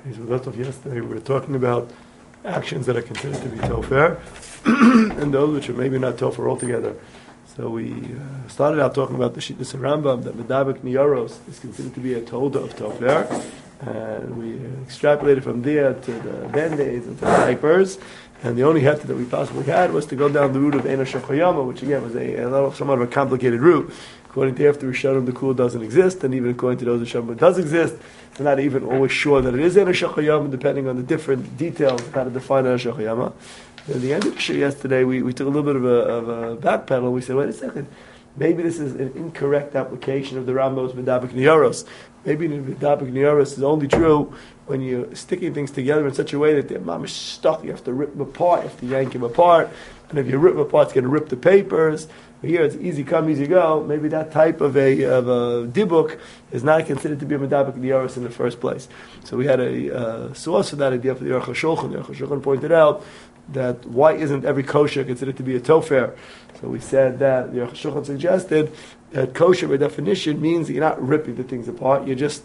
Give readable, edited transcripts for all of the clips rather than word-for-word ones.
As we left off yesterday, we were talking about actions that are considered to be tofer, and those which are maybe not tofer altogether. So we started out talking about the Shittas Rambam, that Medabek Niyaros is considered to be a tolda of tofer, and we extrapolated from there to the band-aids and to the diapers, and the only hefta that we possibly had was to go down the route of Eina Shachayama, which again was somewhat of a complicated route. According to after Rishonim, the kula doesn't exist, and even according to those Rishonim, it does exist. We're not even always sure that it is Eina Shachayama, depending on the different details of how to define Eina Shachayama. At the end of the show yesterday, we took a little bit of a backpedal. We said, wait a second, maybe this is an incorrect application of the Rambam's Medabek Niyaros. Maybe the Medabek Niyaros is only true when you're sticking things together in such a way that they're mamish stuck. You have to rip them apart, you have to yank them apart, and if you rip them apart, it's going to rip the papers. But here it's easy come, easy go. Maybe that type of a dibuk is not considered to be a Medabek Niyaros in the first place. So we had a source for that idea for the Aruch HaShulchan. The Aruch HaShulchan pointed out that why isn't every kosher considered to be a tofer? So we said that the Aruch HaShulchan suggested that kosher by definition means that you're not ripping the things apart. You're just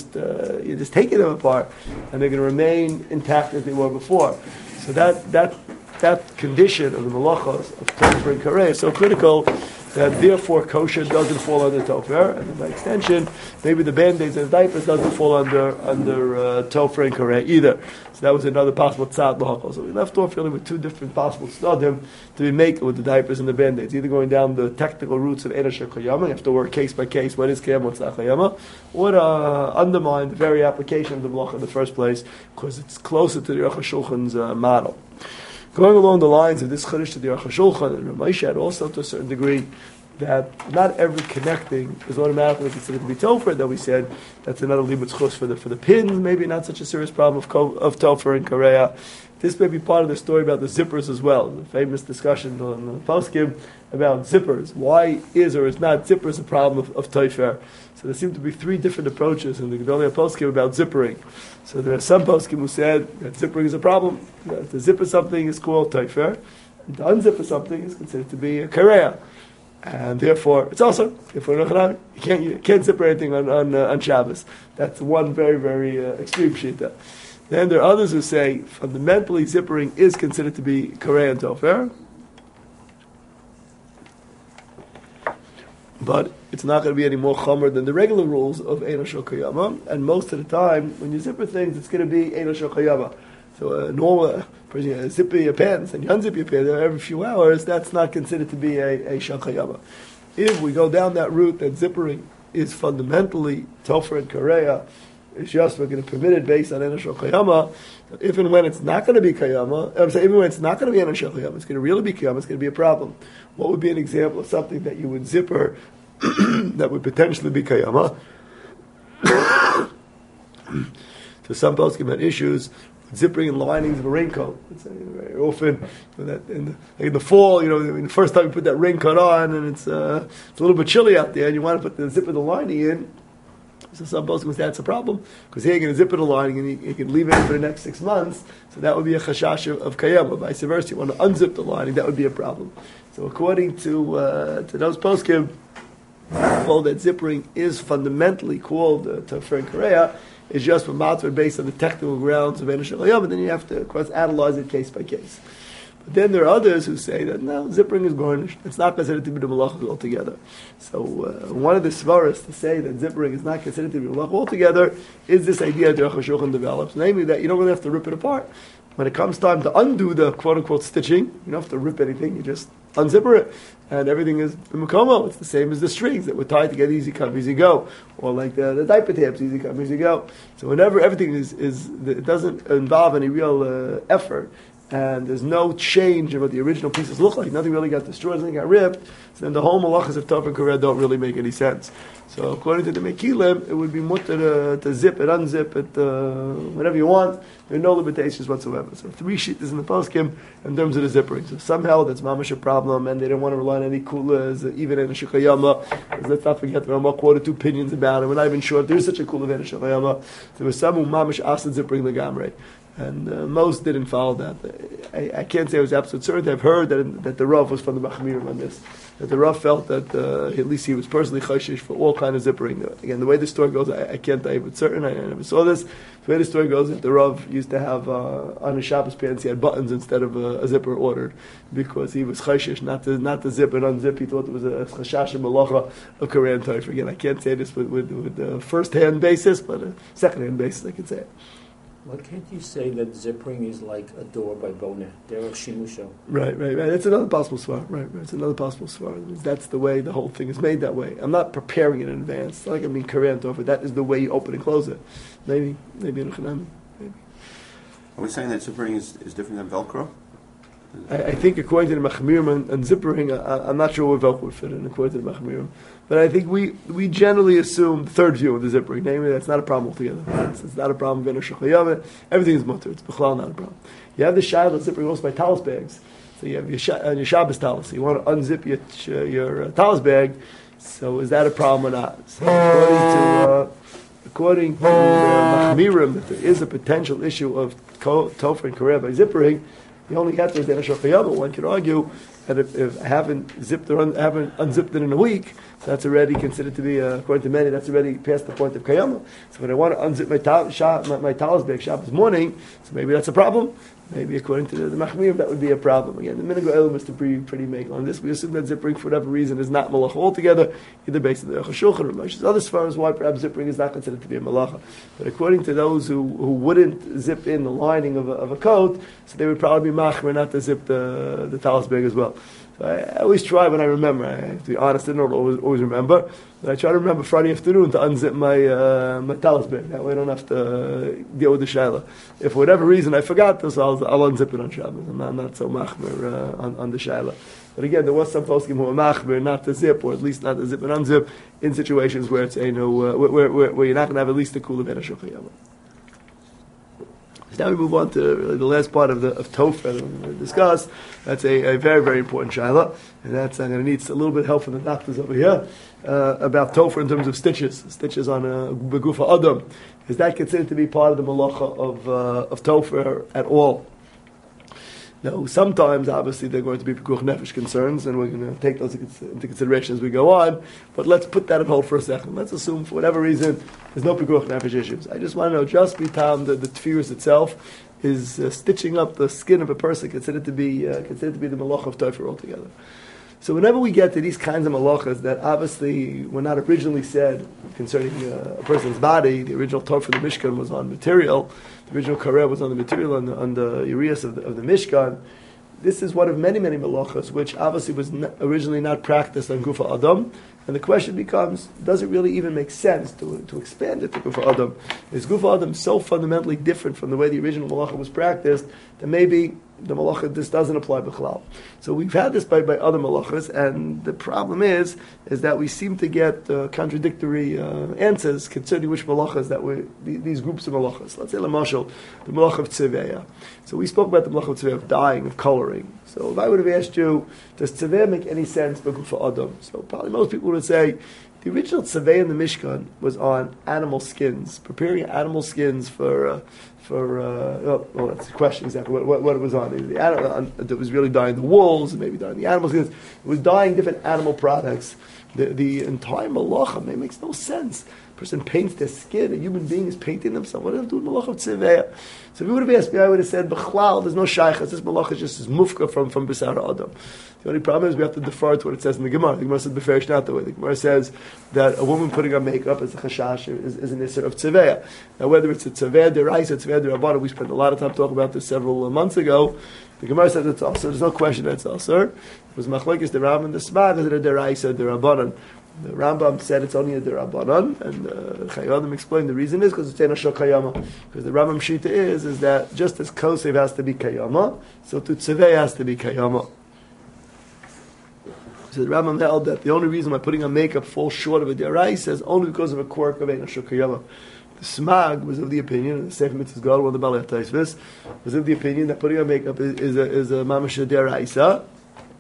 taking them apart, and they're going to remain intact as they were before. So that condition of the malachos of tofer and kareh is so critical that therefore kosher doesn't fall under tofer, and by extension, maybe the band-aids and the diapers doesn't fall under tofer and kareh either. So that was another possible tzad lahakol. So we left off really with two different possible tzadim to be made with the diapers and the band-aids, either going down the technical routes of Eina Shachayama, you have to work case by case, what is kiyam, what's not kiyama, or undermine the very application of the malacha in the first place, because it's closer to the Aruch HaShulchan's model. Going along the lines of this Chiddush to the Aruch HaShulchan, and Ramesh had also to a certain degree that not every connecting is automatically considered to be tofer. That we said that's another libutz chus for the pins, maybe not such a serious problem of tofer and kareya. This may be part of the story about the zippers as well. The famous discussion on the poskim about zippers. Why is or is not zippers a problem of tofer? So there seem to be three different approaches in the Gedolei poskim about zippering. So there are some poskim who said that zippering is a problem. That to zipper something is called tofer, and to unzipper something is considered to be a kareya. And therefore, it's also you can't zipper anything on Shabbos. That's one very, very extreme shita. Then there are others who say fundamentally zippering is considered to be kareh and tofer, but it's not going to be any more chomer than the regular rules of Eina Shachayama. And most of the time, when you zipper things, it's going to be Eina Shachayama. So a normal person, zip your pants and you unzip your pants every few hours, that's not considered to be a shachayama. If we go down that route that zippering is fundamentally tofer and kareya, it's just we're going to permit it based on Eina Shachayama. If and when it's not going to be kayama, even when it's not going to be Eina Shachayama, it's going to really be kayama, it's going to be a problem. What would be an example of something that you would zipper that would potentially be kayama? So some poskim had issues zippering and linings of a raincoat. It's very often in the fall, the first time you put that raincoat on and it's a little bit chilly out there and you want to put the zipper the lining in. So some poskim say that's a problem because here you're going to zip it the lining and you can leave it for the next 6 months. So that would be a chashash of kayama. Vice versa, you want to unzip the lining, that would be a problem. So according to those poskim, all that zippering is fundamentally called tofer and kareya. It's just for matver based on the technical grounds of Eina Shachayama, but then you have to, of course, analyze it case by case. But then there are others who say that no, zippering is garnished. It's not considered to be the malachas altogether. So one of the svaras to say that zippering is not considered to be malach altogether is this idea that Aruch HaShulchan develops, namely that you don't really have to rip it apart. When it comes time to undo the quote-unquote stitching, you don't have to rip anything, you just unzipper it. And everything is b'makomo. It's the same as the strings that were tied together, easy come, easy go. Or like the diaper tabs, easy come, easy go. So whenever everything it doesn't involve any real effort, and there's no change in what the original pieces look like, nothing really got destroyed, nothing got ripped, so then the whole malachas of tofer and kareya don't really make any sense. So according to the Mekilim, it would be mutter to zip it, unzip it, whatever you want. There are no limitations whatsoever. So 3 shittas in the poskim in terms of the zippering. So somehow that's mamash a problem, and they don't want to rely on any kulas, even in a shachayama. Let's not forget the Ramah quoted 2 opinions about it. We're not even sure if there's such a kula in a shachayama. There was some who mamash asked zippering the gamrei. And most didn't follow that. I can't say I was absolutely certain. I've heard that the Rav was from the Machmirim on this. That the Rav felt that at least he was personally chayshish for all kind of zippering. Again, the way the story goes, I can't tell you with certain. I never saw this. The way the story goes, that the Rav used to have on his Shabbos pants, he had buttons instead of a zipper ordered because he was chayshish not to zip and unzip. He thought it was a chashash and malacha of Korean Torah. Again, I can't say this with the first-hand basis, but a second-hand basis I can say it. Why can't you say that zippering is like a door by Bona? Derech Shimusho. Right. That's another possible svar. Right. It's another possible svar. That's the way the whole thing is made that way. I'm not preparing it in advance. It's not like I'm being Korean Torah. That is the way you open and close it. Maybe in Chanami. Maybe. Are we saying that zippering is different than Velcro? I think according to the Machmirim and zippering, I'm not sure where Velcro would fit in according to the Machmirim. But I think we generally assume the third view of the zippering, namely that's not a problem altogether. It's not a problem. Everything is mutter. It's b'chlal not a problem. You have the shayla of zippering also by talis bags. So you have your Shabbos talis. So you want to unzip your talis bag. So is that a problem or not? So according to Machmirim, that there is a potential issue of tofer and korea by zippering. The only answer is that Ashokayama. One could argue that if I haven't unzipped it in a week, so that's already considered to be, according to many, that's already past the point of Kayama. So when I want to unzip my talis bag Shabbos morning, so maybe that's a problem. Maybe according to the Machmir, that would be a problem. Again, the Minhag Elam is to be pretty make on this. We assume that zippering, for whatever reason, is not malacha altogether, either based on the Shulchan or Moshe's other svaras why perhaps zippering is not considered to be a malacha. But according to those who wouldn't zip in the lining of a coat, so they would probably be machmer not to zip the talis bag as well. So I always try when I remember. I have to be honest, I don't always remember. But I try to remember Friday afternoon to unzip my talis bag. That way I don't have to deal with the shayla. If for whatever reason I forgot this, I'll unzip it on Shabbos. I'm not so machmer on the shayla. But again, there was some poskim who were machmer not to zip, or at least not to zip and unzip, in situations where it's where you're not going to have at least a kula ben hashukayama. Now we move on to really the last part of Topher that we're going to discuss. That's a very, very important shaila, and that's I'm going to need a little bit of help from the doctors over here about Topher in terms of stitches on a begufa adam. Is that considered to be part of the malacha of Topher at all? Now, sometimes, obviously, there are going to be pekuach nefesh concerns, and we're going to take those into consideration as we go on. But let's put that on hold for a second. Let's assume, for whatever reason, there's no pekuach nefesh issues. I just want to know, just bitam the tefirus itself is stitching up the skin of a person considered to be the malach of Topher altogether. So whenever we get to these kinds of malachas that obviously were not originally said concerning a person's body, the original Torah for the Mishkan was on material, the original Kareh was on the material, on the urias of the Mishkan. This is one of many, many malachas which obviously was originally not practiced on Gufa Adam. And the question becomes, does it really even make sense to expand it to Gufa Adam? Is Gufa Adam so fundamentally different from the way the original malacha was practiced that maybe the malacha, this doesn't apply b'chalal? So we've had this by other malachas, and the problem is that we seem to get contradictory answers concerning which malachas that were these groups of malachas. Let's say lamashal, the malacha of tzeveya. So we spoke about the malacha of tzeveya, of dyeing, of coloring. So if I would have asked you, does tzeveya make any sense for Gufa Adam? So probably most people would say the original tzeveya in the Mishkan was on animal skins, preparing animal skins for that's the question exactly what it was on. It was really dyeing the wolves, maybe dyeing the animal skins. It was dyeing different animal products. The entire malacha makes no sense. A person paints their skin. A human being is painting themselves. What does it do with malacha of tzeveya? So if you would have asked me, I would have said, b'chlal, there's no shaychas. This malacha is just mufka from B'sar Adam. The only problem is we have to defer to what it says in the Gemara. The Gemara says beferish not the way. The Gemara says that a woman putting on makeup is a chashash, is an isser of tzeveya. Now whether it's a tzeveya deraisa, tzeveya derabana, we spent a lot of time talking about this several months ago. The Gemara says it's also. There's no question that it's also. It was machlokes the Rambam and the Smag, is it a deraisa, derabanan? The Rambam said it's only a derabanan, and Chayyim explained the reason is because it's ein ashok kayama. Because the Rambam shita is that just as kosev has to be kayama, so to tzevei has to be kayama. So the Rambam held that the only reason why putting on makeup falls short of a deraisa is only because of a quirk of ein ashok kayama. The Smag was of the opinion, and the Sefer Mitzvahs God, one of the Balei Taisvis, was of the opinion that putting on makeup is a mamash deraisa.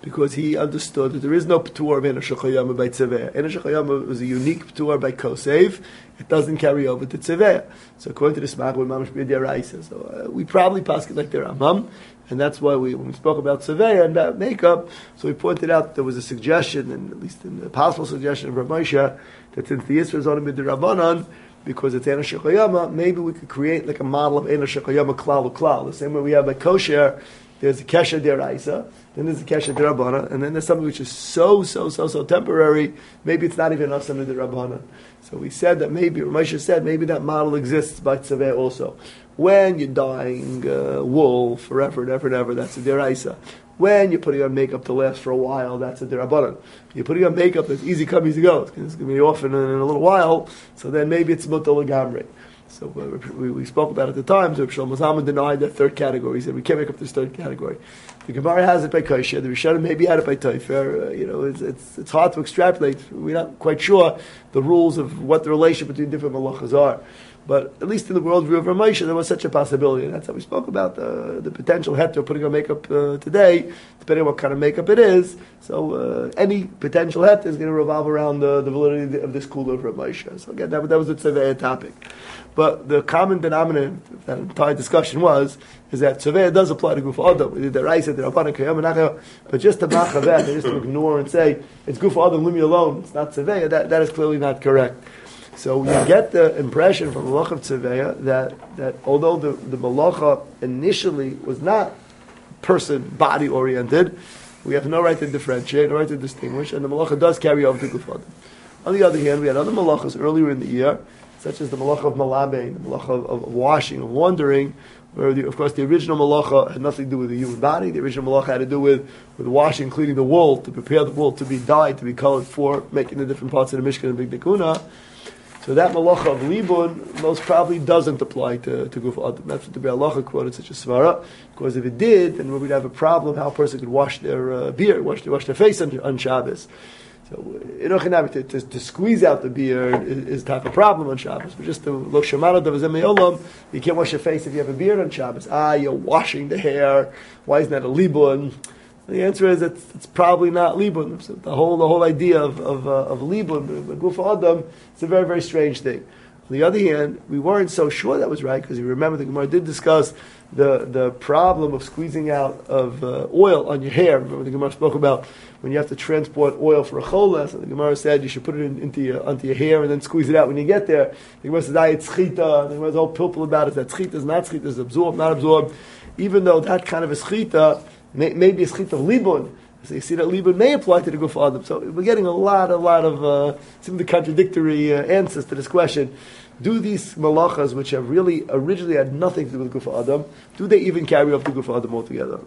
because he understood that there is no p'tur of Eina Shechayama by Tzeveh. Eina Shechayama was a unique p'tur by Kosev. It doesn't carry over to Tzeveh. So according to the Smach, we're mamash b'yedei. So we probably pass it like the Rambam. And that's why when we spoke about Tzeveh and about makeup, so we pointed out there was a suggestion, and at least in the possible suggestion of Rav Moshe, that since the Yisra is only b'derabbanan, because it's Eina Shechayama, maybe we could create like a model of Eina Shechayama klal u'klal. The same way we have by kosher, there's a kesher deraisa, then there's a kesher derabbanan, and then there's something which is so temporary, maybe it's not even us under the Rabbanan. So we said that maybe, Rav Moshe said, maybe that model exists by Tzeveh also. When you're dyeing wool forever and ever and ever, that's a deraisa. When you're putting on makeup to last for a while, that's a derabbanan. You're putting on makeup that's easy come, easy go. It's going to be off in a little while, so then maybe it's mutal legamrei. So we spoke about it at the time, so Shlomo Zalman denied that third category. He said, we can't make up this third category. The Gemara has it by Kosher, the Rishonim maybe had it by Teifer. It's hard to extrapolate. We're not quite sure the rules of what the relation between different malachas are. But at least in the worldview of Rav Moshe, there was such a possibility. And that's how we spoke about the potential heter putting on makeup today, depending on what kind of makeup it is. So any potential heter is going to revolve around the validity of this kula of Rav Moshe. So again, that was the tzeveh topic. But the common denominator of that entire discussion is that tzeveh does apply to guf adam. We did the raisa, the rabbanan, kayam, and but just to machavet, just to ignore and say it's guf adam, leave me alone. It's not tzeveh. That is clearly not correct. So you get the impression from Malach of Tzeveh that although the Malacha initially was not person, body oriented, we have no right to differentiate, no right to distinguish, and the Malacha does carry over to Guf Adam. On the other hand, we had other Malachas earlier in the year, such as the Malacha of Malabe, the Malacha of washing, of wandering, where of course the original Malacha had nothing to do with the human body. The original Malacha had to do with washing, cleaning the wool, to prepare the wool to be dyed, to be colored for making the different parts of the Mishkan and Big Nikuna. So that malacha of libun most probably doesn't apply to guf adam. That's what the Be'er Halacha quoted such a svara, because if it did, then we'd have a problem how a person could wash their beard, wash their face on Shabbos. So to squeeze out the beard is type of problem on Shabbos. But just to lo shemana davazem me'olam, you can't wash your face if you have a beard on Shabbos. You're washing the hair. Why isn't that a libun? The answer is it's probably not libun. So the whole idea of libun, guf adam, it's a very, very strange thing. On the other hand, we weren't so sure that was right, because you remember the Gemara did discuss the problem of squeezing out of oil on your hair. Remember the Gemara spoke about when you have to transport oil for a cholas, and the Gemara said you should put it onto your hair and then squeeze it out when you get there. The Gemara says, it's chita. The Gemara's all pilpul about it, that chita is not chita, is absorbed, not absorbed. Even though that kind of a chita, maybe a schit of libun. So you see that libun may apply to the guf adam. So we're getting a lot of some of the contradictory answers to this question. Do these malachas, which have really originally had nothing to do with guf adam, do they even carry off the guf adam altogether?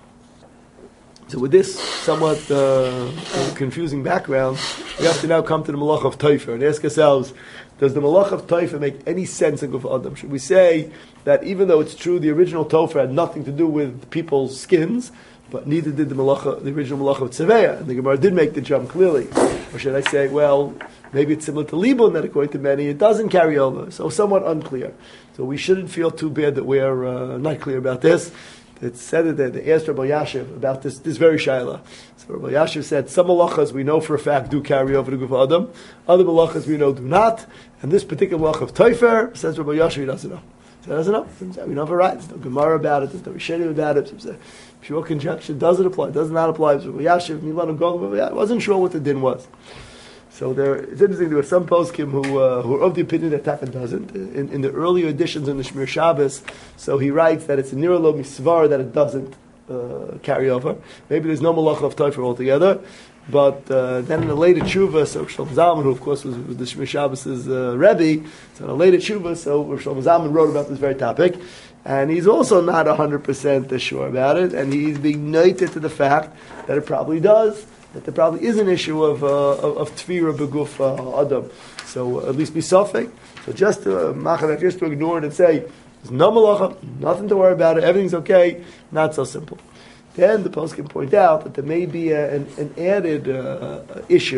So with this somewhat confusing background, we have to now come to the malach of Teifer and ask ourselves, does the malach of Teifer make any sense in guf adam? Should we say that even though it's true the original Teifer had nothing to do with people's skins, but neither did the original malach of Tzeveh, and the Gemara did make the jump clearly? Or should I say, well, maybe it's similar to libun, that according to many it doesn't carry over, so somewhat unclear. So we shouldn't feel too bad that we're not clear about this. It said that they asked Rabbi Yashiv about this very shaila. So Rabbi Yashiv said, some malachas we know for a fact do carry over to guf adam, other malachas we know do not, and this particular malach of Teifer, says Rabbi Yashiv, he doesn't know. So he doesn't know. We know for right. There's no Gemara about it, there's no Rishonim about it. So pure conjecture, does it apply, does it not apply? So Rabbi Yashiv, Milan go, I wasn't sure what the din was. So it's interesting, there were some poskim who are of the opinion that Tafin doesn't. In the earlier editions in the Shmir Shabbos, so he writes that it's a niralo misvar that it doesn't carry over. Maybe there's no malacha of Teifer altogether. But then in the later tshuva, so Shlomo Zalman, who of course was the Shmir Shabbos' Rebbe, so in the later tshuva, so Shlomo Zalman wrote about this very topic. And he's also not 100% sure about it, and he's being united to the fact that it probably does. That there probably is an issue of tefira beguf adam. So at least be sofek. So just to ignore it and say there's no malacha, nothing to worry about it, everything's okay. Not so simple. Then the post can point out that there may be an added issue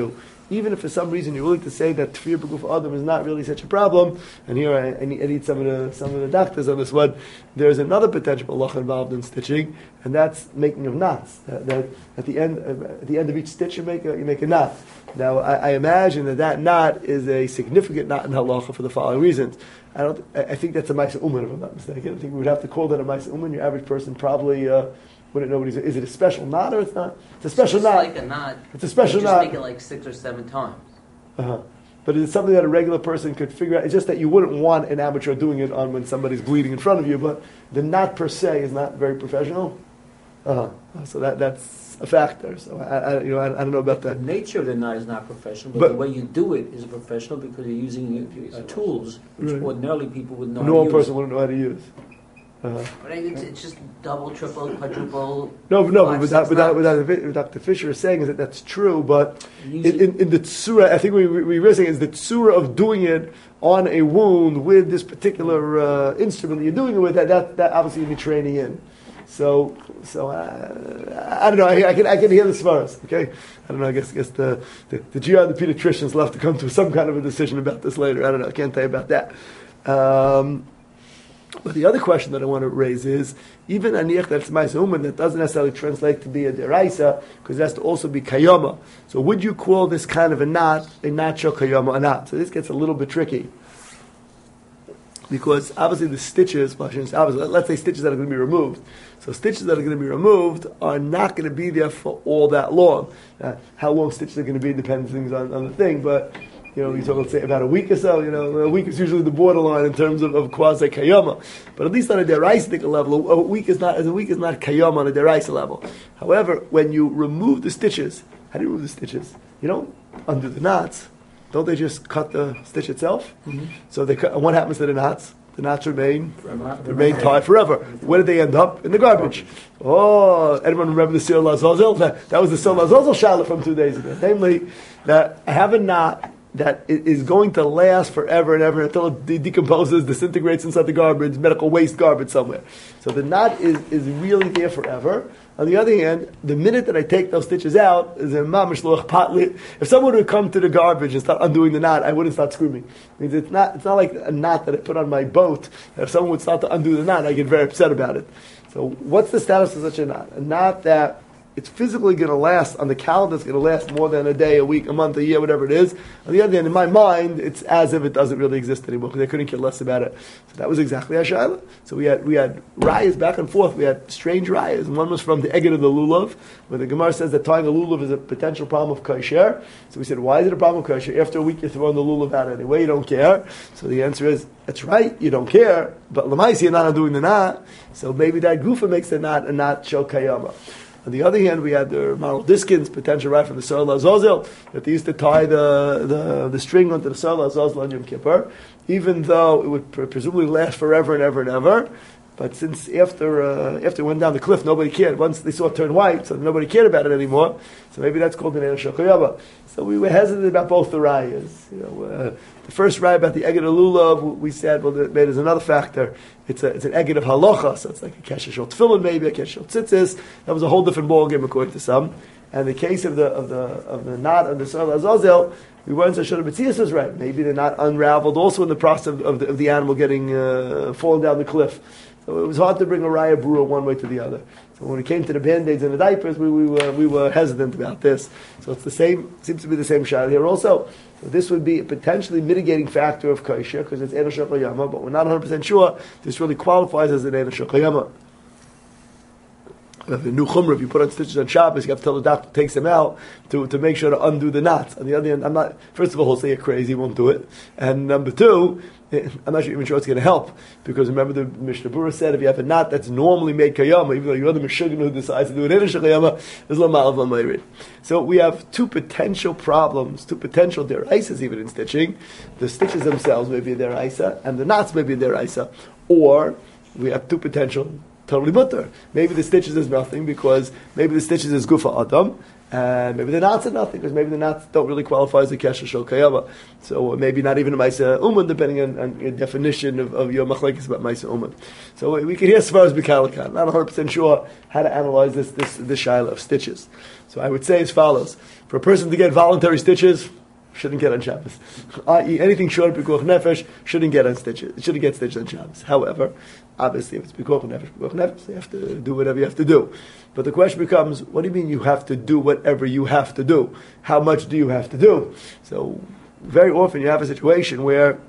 even if for some reason you're willing to say that Tfir B'Guf Adam is not really such a problem, and here I need some of the doctors on this one, there's another potential halacha involved in stitching, and that's making of knots. That at the end of each stitch you make a knot. Now I imagine that knot is a significant knot in halacha for the following reasons. I think that's a Maisa Uman, if I'm not mistaken. I think we would have to call that a Maisa Uman. Your average person probably wouldn't know what is it a special knot or it's not? It's a special knot. It's like a knot. It's a special knot. Just make it like 6 or 7 times. Uh-huh. But it's something that a regular person could figure out. It's just that you wouldn't want an amateur doing it on when somebody's bleeding in front of you. But the knot per se is not very professional. So that's a factor. So I don't know about The that. nature of the knot is not professional, but But- the way you do it is professional because you're using tools which Right. ordinarily people would know No how one to person use. wouldn't know how to use. But it's just double, triple, quadruple. No, five, but six knots. what Dr. Fisher is saying is that that's true, but Use in the tsura, I think we were saying is the tsura of doing it on a wound with this particular instrument that you're doing it with, that obviously you need training in. So I don't know. I can hear the svaras. Okay, I don't know. I guess the GR and the pediatricians will have to come to some kind of a decision about this later. I don't know. I can't tell you about that. But the other question that I want to raise is, even aniach that's Maisa Uman, that doesn't necessarily translate to be a deraisa, because it has to also be kayama. So would you call this kind of a not shel kayama a not? So this gets a little bit tricky. Because obviously the stitches, let's say stitches that are going to be removed. So stitches that are going to be removed are not going to be there for all that long. How long stitches are going to be depends things on the thing, but you talk, let's say, about a week or so. A week is usually the borderline in terms of quasi kayama. But at least on a deraisa level, a week is not kayama on a deraisa level. However, when you remove the stitches, how do you remove the stitches? You don't undo the knots. Don't they just cut the stitch itself? Mm-hmm. So and what happens to the knots? The knots remain tied forever. Where did they end up? In the garbage. Oh, anyone remember the Sir Lazazel? That was the Sir Lazazel Shalit from 2 days ago. Namely, that I have a knot that is going to last forever and ever until it decomposes, disintegrates inside the garbage, medical waste garbage somewhere. So the knot is really there forever. On the other hand, the minute that I take those stitches out, is a mamish loch patli. If someone would come to the garbage and start undoing the knot, I wouldn't start screaming. It means it's not like a knot that I put on my boat. If someone would start to undo the knot, I get very upset about it. So what's the status of such a knot? A knot that it's physically going to last, on the calendar, it's going to last more than a day, a week, a month, a year, whatever it is. On the other hand, in my mind, it's as if it doesn't really exist anymore, because I couldn't care less about it. So that was exactly our shayla. So we had rayas back and forth. We had strange rayas. One was from the Eged of the Lulav, where the Gemara says that tying a Lulav is a potential problem of kosher. So we said, why is it a problem of kosher? After a week, you're throwing the Lulav out anyway, you don't care. So the answer is, that's right, you don't care, but Lamaisi, you're not undoing the knot. So maybe that gufa makes the knot a knot shel kayama. On the other hand, we had the Maral Diskin's potential right from the Sar Lazazel, that they used to tie the string onto the Sar Lazazel on Yom Kippur, even though it would presumably last forever and ever and ever. But since after it went down the cliff, nobody cared. Once they saw it turn white, so nobody cared about it anymore. So maybe that's called an Eina Shel Kayama. So we were hesitant about both the rayas. The first raya about the Eged of Lulav, we said, well, there's another factor. It's an Eged of Halacha, so it's like a Kesher Shel Tefillin, maybe a Kesher Shel Tzitzis. That was a whole different ballgame according to some. And the case of the knot of the Sar Lazazel, we weren't so sure the Metzias was right. Maybe they're not unraveled also in the process of the animal getting falling down the cliff. So it was hard to bring a raya brewer one way to the other. So when it came to the band-aids and the diapers, we were hesitant about this. So it's the same, seems to be the same shayla here also. So this would be a potentially mitigating factor of kosher, because it's Eina Shel Kayama, but we're not 100% sure this really qualifies as an Eina Shel Kayama. If a new chumrah, if you put on stitches on Shabbos, you have to tell the doctor takes them out to make sure to undo the knots. On the other hand, first of all, he'll say you're crazy, he won't do it. And number two, I'm not even sure it's going to help, because remember the Mishnah Berurah said if you have a knot that's normally made kayama, even though you're the Meshuggah who decides to do it in a kayama, there's no malav l'mayrid. So we have two potential problems, two potential deraisas even in stitching. The stitches themselves may be a deraisa, and the knots may be a deraisa. Or we have two potential totally mutter. Maybe the stitches is nothing because maybe the stitches is gufa adam, and maybe the knots are nothing because maybe the knots don't really qualify as a kesher shel kayama. So maybe not even a ma'isa uman, depending on your definition of your machlekes about ma'isa uman. So we can hear as far as bikalakan. Not 100% sure how to analyze this shaila of stitches. So I would say as follows: for a person to get voluntary stitches, shouldn't get on Shabbos. I.e., anything short of pikuach nefesh shouldn't get stitches on Shabbos. However, obviously, if it's pikuach nefesh, you have to do whatever you have to do. But the question becomes, what do you mean you have to do whatever you have to do? How much do you have to do? So, very often you have a situation where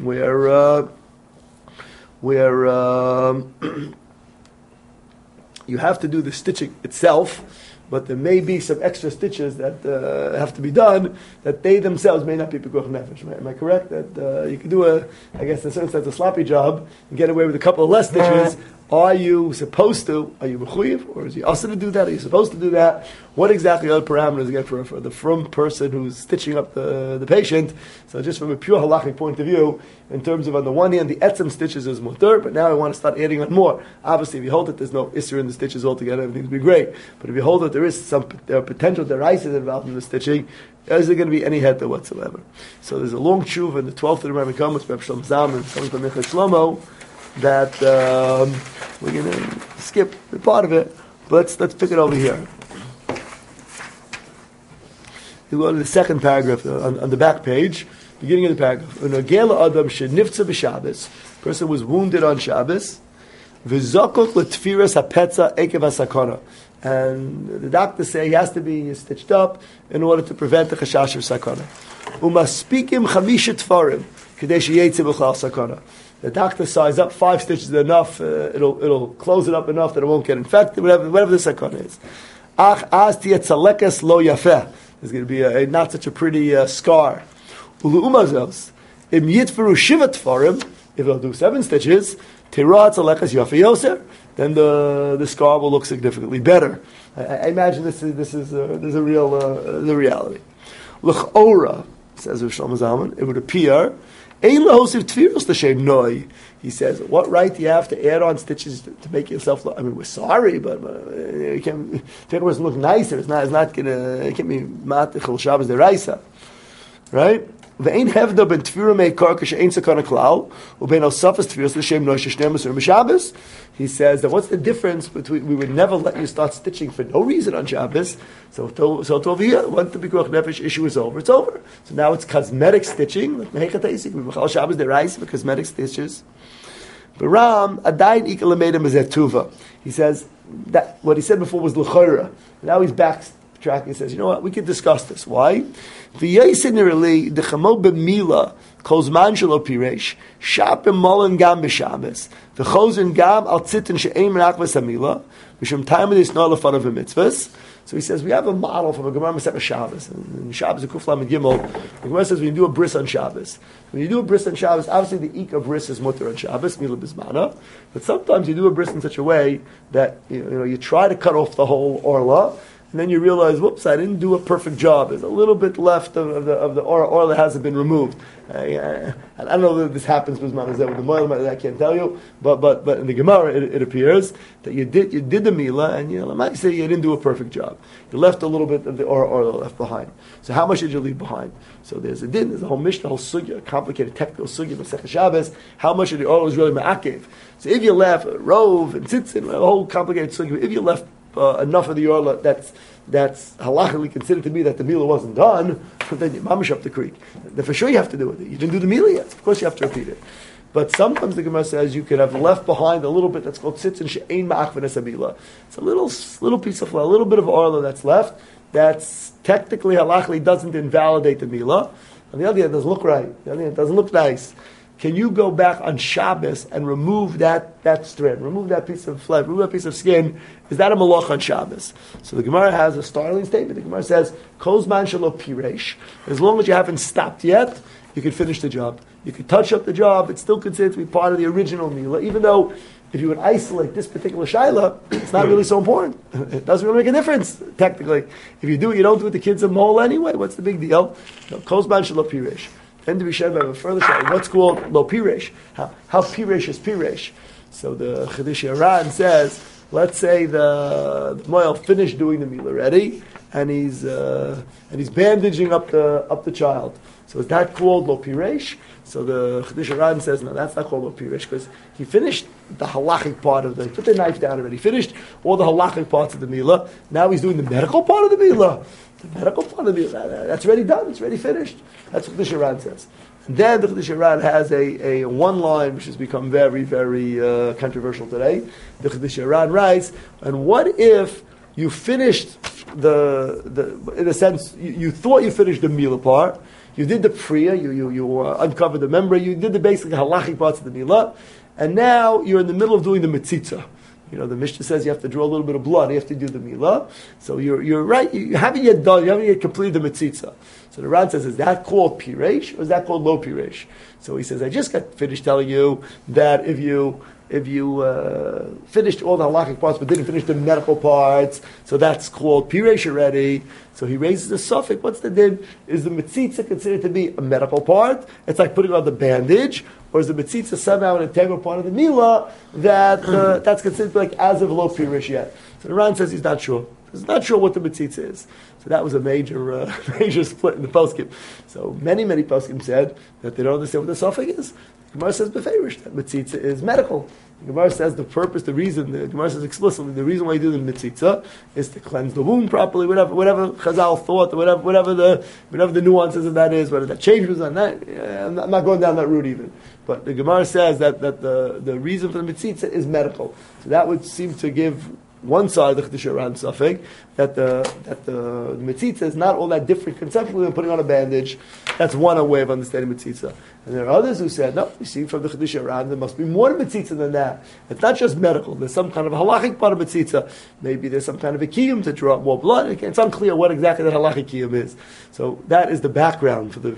you have to do the stitching itself, but there may be some extra stitches that have to be done that they themselves may not be pikuach nefesh. Am I correct? That you can do in a certain sense, a sloppy job and get away with a couple of less stitches. Are you supposed to? Are you mechuyev, or is he also to do that? Are you supposed to do that? What exactly are the parameters again for the from person who's stitching up the patient? So just from a pure halachic point of view, in terms of on the one hand the etzem stitches is mutter, but now I want to start adding on more. Obviously, if you hold it, there's no isser in the stitches altogether. Everything's be great. But if you hold it, there are potential deraisas involved in the stitching. Is there going to be any heter whatsoever? So there's a long tshuva in the 12th of the Rambam Kamas, Reb Shalom Zalman, coming from Michal Shlomo, that we're going to skip the part of it, but let's pick it over here. You go to the second paragraph on the back page, beginning of the paragraph. Unagela adam shenifza b'Shabbos. Person was wounded on Shabbos. V'zokot l'tfiras hapetza ekev hasakana. And the doctors say he has to be stitched up in order to prevent the chashash of sakana. Umaspikim chamisha tfarim k'dei sheyetze b'chlal sakana. The doctor size up 5 stitches is enough. It'll close it up enough that it won't get infected. Whatever the sakana is. Ach az tiyetzelekes lo yafeh. There's going to be a not such a pretty scar. Ulu umazos im yitferu shiva tfarim. If it'll do 7 stitches, tirah tzeleches yafeh yoser. Then the scar will look significantly better. I imagine this is a real the reality. L'chora, says Rav Shlomo Zalman, it would appear ein lahosiv tfiros l'shem noi. He says, what right do you have to add on stitches to make yourself look? I mean, we're sorry, but you can't make a person look nicer. It's not gonna. It can't be matich Shabbos deraisa, right? Ve'ein hevda ben tefira meikar kashe'ein sakana klal ubein al safas tefiros l'shem noi sheshneim asur b'Shabbos. He says that what's the difference between we would never let you start stitching for no reason on Shabbos. So over here, once the pikuach nefesh issue is over, it's over. So now it's cosmetic stitching. Like mehechat haisik, we b'chal Shabbos deraisa for cosmetic stitches. But Ram adayin ikalamedem ezetuva. He says that what he said before was l'chora. Now he's backtracking. He says, you know what? We could discuss this. Why? V'yaisinirli dechamo b'mila kozman shelo piresh shapim molen gam b'Shabbos v'chozen gam al tzitin she'ein menach v'samila v'shem time of this not lefanav v'mitzvahs. So he says we have a model from a Gemara Masechah Shabbos. And Shabbos, the Kuf Lamed Gimel, the Gemara says when you do a bris on Shabbos, when you do a bris on Shabbos, obviously the ik of bris is mutter on Shabbos, mila bismana. But sometimes you do a bris in such a way that you try to cut off the whole orla, and then you realize, whoops, I didn't do a perfect job. There's a little bit left of the orla hasn't been removed. I don't know that this happens with the Moil, I can't tell you, but in the Gemara it appears that you did the Mila, and I might say you didn't do a perfect job. You left a little bit of the orla left behind. So how much did you leave behind? So there's a din, there's a whole Mishnah, a whole sugya, a complicated technical sugya, Masechah Shabbos, how much of the orla is really ma'akev. So if you left rove and tzitzin, a whole complicated sugya, if you left enough of the orla that's halachically considered to be that the mila wasn't done, then you mamish up the creek. Then for sure you have to do it. You didn't do the mila yet. Of course you have to repeat it. But sometimes the Gemara says you could have left behind a little bit that's called sitz and she'ein ma'achvenes amila. It's a little piece of flour, a little bit of orla that's left. That's technically halachically doesn't invalidate the mila. On the other hand, it doesn't look right. On the other hand, it doesn't look nice. Can you go back on Shabbos and remove that strand, remove that piece of flesh, remove that piece of skin? Is that a malach on Shabbos? So the Gemara has a startling statement. The Gemara says, Kozman shelo piresh. As long as you haven't stopped yet, you can finish the job. You can touch up the job. It's still considered to be part of the original mila, even though if you would isolate this particular shaila, it's not really so important. It doesn't really make a difference, technically. If you do it, you don't do it, the kids a mole anyway. What's the big deal? Kozman shelo piresh. Then to be shared by a further shayla, what's called lo piresh? How piresh is piresh? So the Chiddush Aran says, let's say the Moel finished doing the meal already, and he's bandaging up the child. So is that called lo piresh? So the Chiddush Aran says, no, that's not called lo piresh, because he finished the halachic part of he put the knife down already, finished all the halachic parts of the milah. Now he's doing the medical part of the milah. The medical part of the milah, that's already done, it's already finished. That's what the Chiddush Aran says. And then the Chiddush Aran has a one line which has become very, very controversial today. The Chiddush Aran writes, and what if you finished in a sense, you thought you finished the milah part, you did the priya, you uncovered the membrane, you did the basic halachic parts of the milah, and now you're in the middle of doing the mitzitza. You know, the Mishnah says you have to draw a little bit of blood after you do the milah. So you're right, you haven't yet completed the mitzitza. So the Ran says, is that called piresh or is that called lo piresh? So he says, I just got finished telling you that if you finished all the halachic parts but didn't finish the medical parts, so that's called piresh already. So he raises the suffix. What's the din? Is the mitzitza considered to be a medical part? It's like putting on the bandage, or is the mitzitza somehow an integral part of the milah that's considered like as of lo piresh yet? So the Ran says he's not sure. He's not sure what the mitzitza is. So that was a major split in the poskim. So many poskim said that they don't understand what the suffix is. The Gemara says beferish that mitzitza is medical. The Gemara says the purpose, the reason. The Gemara says explicitly the reason why you do the mitzitza is to cleanse the wound properly. Whatever Chazal thought, whatever the nuances of that is, whether that changes on that. I'm not going down that route even. But the Gemara says that the reason for the mitzitza is medical. So that would seem to give one side of the Chiddush Aran suffix that the mitzitza is not all that different conceptually than putting on a bandage. That's one way of understanding mitzitza. And there are others who said, no, you see from the Chiddush Aran there must be more to mitzitza than that. It's not just medical. There's some kind of halachic part of mitzitza. Maybe there's some kind of a kiyum to draw up more blood. It's unclear what exactly that halachic kiyum is. So that is the background for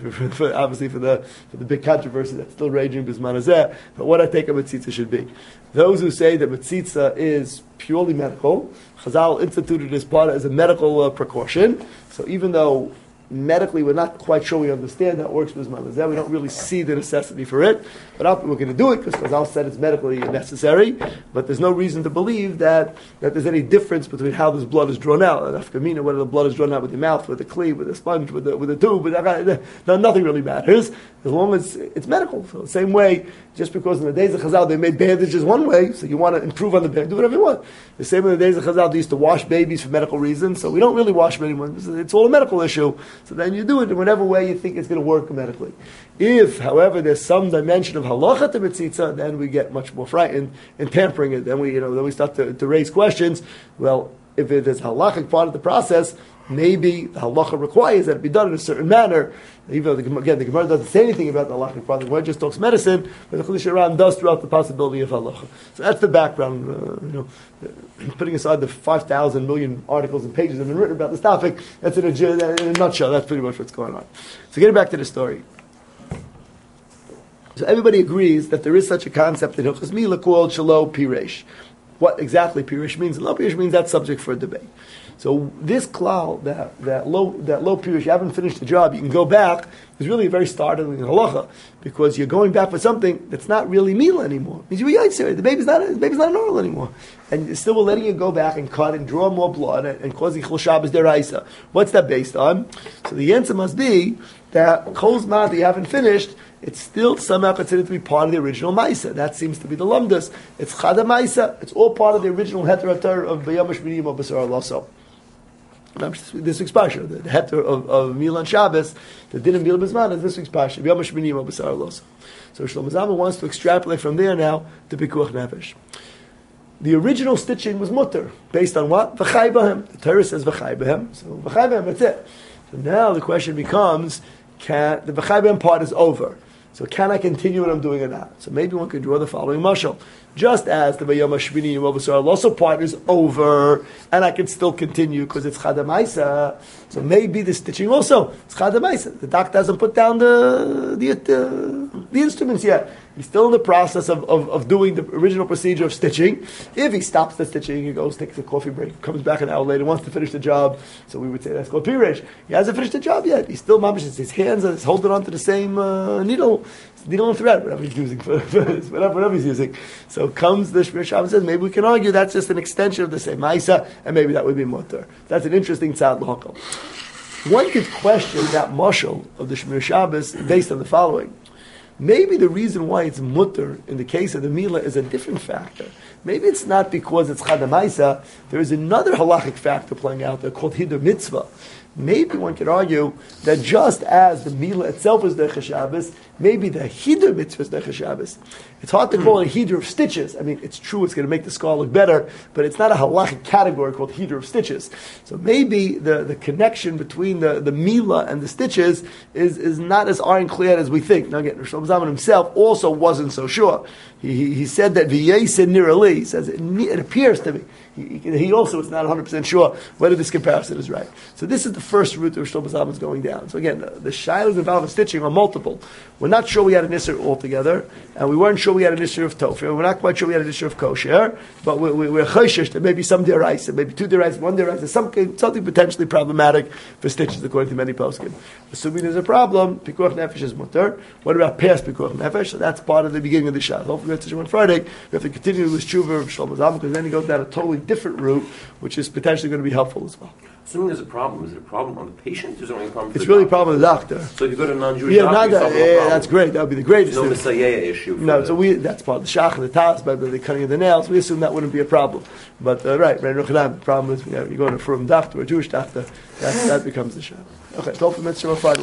the big controversy that's still raging bisman hazeh. But what I think a mitzitza should be. Those who say that mitzitza is purely medical, Chazal instituted this part as a medical precaution. So even though medically we're not quite sure we understand how it works with Bisman Hazeh, we don't really see the necessity for it, but we're going to do it because Chazal said it's medically necessary, but there's no reason to believe that there's any difference between how this blood is drawn out. Nafkamina, whether the blood is drawn out with your mouth, with a cleave, with a sponge, with a tube, nothing really matters, as long as it's medical. So the same way, just because in the days of Chazal they made bandages one way, so you want to improve on the bandage, do whatever you want. The same in the days of Chazal they used to wash babies for medical reasons, so we don't really wash them anymore. It's all a medical issue. So then you do it in whatever way you think it's going to work medically. If, however, there's some dimension of halacha to mitzitza, then we get much more frightened in tampering it. Then we start to raise questions. Well, if it is a halachic part of the process, maybe the halacha requires that it be done in a certain manner. Even though, the Gemara doesn't say anything about the halachic part, the Gemara just talks medicine, but the Chiddush Aran does throughout the possibility of halacha. So that's the background. Putting aside the 5,000 million articles and pages that have been written about this topic, that's in a nutshell. That's pretty much what's going on. So getting back to the story. So everybody agrees that there is such a concept in Hilchos Milah called Shelo Piresh. What exactly Piresh means and Lo Piresh means, that's subject for a debate. So this klal, that low pirush, you haven't finished the job, you can go back, is really a very startling halacha, because you're going back for something that's not really milah anymore. It means you're yaitzer, the baby's not an oral anymore. And still we're letting you go back and cut and draw more blood and causing chol Shabbos deraisa. What's that based on? So the answer must be that kol zman that you haven't finished, it's still somehow considered to be part of the original Maisa. That seems to be the lumdus. It's Chada Maisa. It's all part of the original Heter Atar of B'yam Shminim of Basar Lasso. This week's Pasha, the Heter of Milan Shabbos, the Din of Milan Bisman is this week's Pasha, B'yam Shminim of Basar Lasso. So Shlomo Zalman wants to extrapolate from there now to Pikuach Nefesh. The original stitching was mutter, based on what? V'chai b'hem. The Torah says V'chai b'hem, so V'chai b'hem, that's it. So now the question becomes, the V'chai b'hem part is over. So can I continue what I'm doing or not? So maybe one could draw the following mashal. Just as the Vayam Hashmini Yom Basar Lasso part is over, and I can still continue because it's Chada Maisa. So maybe the stitching also, it's Chada Maisa. The doctor hasn't put down the The instruments yet. He's still in the process of doing the original procedure of stitching. If he stops the stitching, he goes, takes a coffee break, comes back an hour later, wants to finish the job. So we would say that's called pirish. He hasn't finished the job yet. He's still mamish. His hands are holding on to the same needle and thread, whatever he's using for whatever he's using. So comes the Shmir Shabbos and says, maybe we can argue that's just an extension of the same Maisa, and maybe that would be mutter. That's an interesting tzad l'hakol. One could question that mashal of the Shmir Shabbos based on the following. Maybe the reason why it's mutter in the case of the Mila is a different factor. Maybe it's not because it's Chadamaisa. There is another halachic factor playing out there called Hidur Mitzvah. Maybe one could argue that just as the Mila itself is Derech Shabbos, maybe the Hidur Mitzvah is Derech Shabbos. It's hard to call it a Hidur of stitches. I mean, it's true it's going to make the scar look better, but it's not a halachic category called Hidur of stitches. So maybe the connection between the Mila and the stitches is not as ironclad as we think. Now again, Rosh Hashanah himself also wasn't so sure. He said that V'yesed nirali. He says it appears to me. He also is not 100% sure whether this comparison is right. So this is the first route that Rosh Hashanah is going down. So again, the shilas involved in stitching are multiple. We're not sure we had an issur altogether, and we weren't sure we had an issur of tofer. We're not quite sure we had an issur of kosher, but we're chayshish that maybe some deraisa, maybe two deraisa, one deraisa, something potentially problematic for stitches according to many poskim. Assuming there's a problem, pikuach nefesh is mutter. What about past pikuach nefesh? So that's part of the beginning of the shas. Hopefully we have to on Friday. We have to continue with tshuva of Shlomo Zalman because then he goes down a totally different route, which is potentially going to be helpful as well. Assuming there's a problem, is it a problem on the patient? Is it only a problem? It's really a problem with the doctor. So if you go to a non-Jewish doctor, that's great. That would be the greatest. There's no Messiah issue. No, so that's part of the shach, the tas, by the cutting of the nails. We assume that wouldn't be a problem. But right, the problem is you're going from doctor or a Jewish doctor. That becomes the shach. Okay, so for Mitzvah Friday.